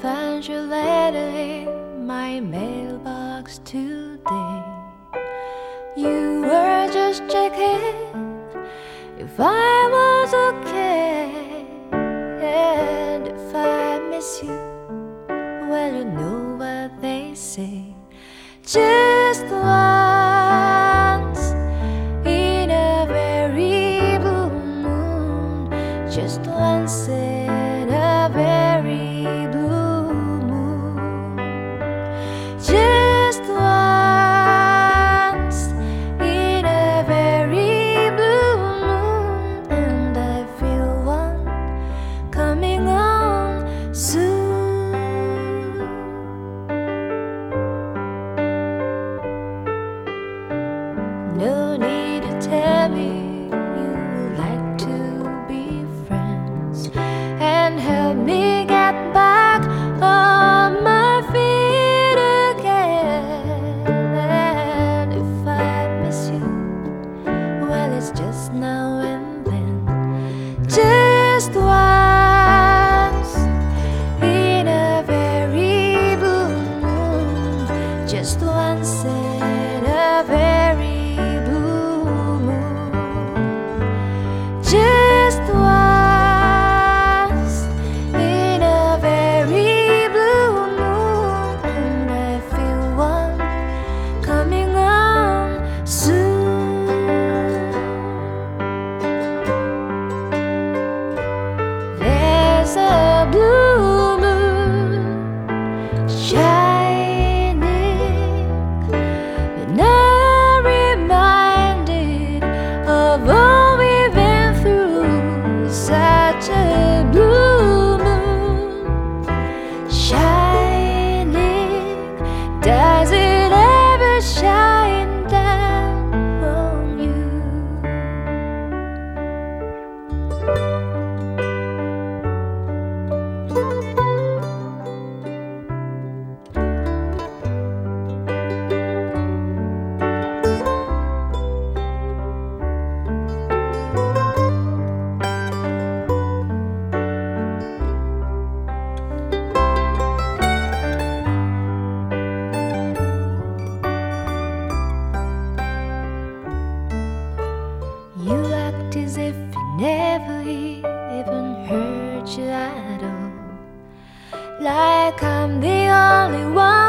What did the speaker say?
found your letter in my mailbox today. You were just checking if I was okay, and if I miss you, well, you know what they say. Just once in a very blue moon, just once in a very blue moon, just once in a very blue moon, and I feel one coming on soon. No need to tell me you would like to be friends and help me get back on my feet again. And if I miss you, well, it's just now and then. Just once in a very blue moon, just once in a very just once in a very blue moon, and I feel one coming on soon. There's a blue moon shining, and I'm reminded of all we've been through. Such a blue moon shining, does it ever shine down on you? You act as if it never even hurt you at all, like I'm the only one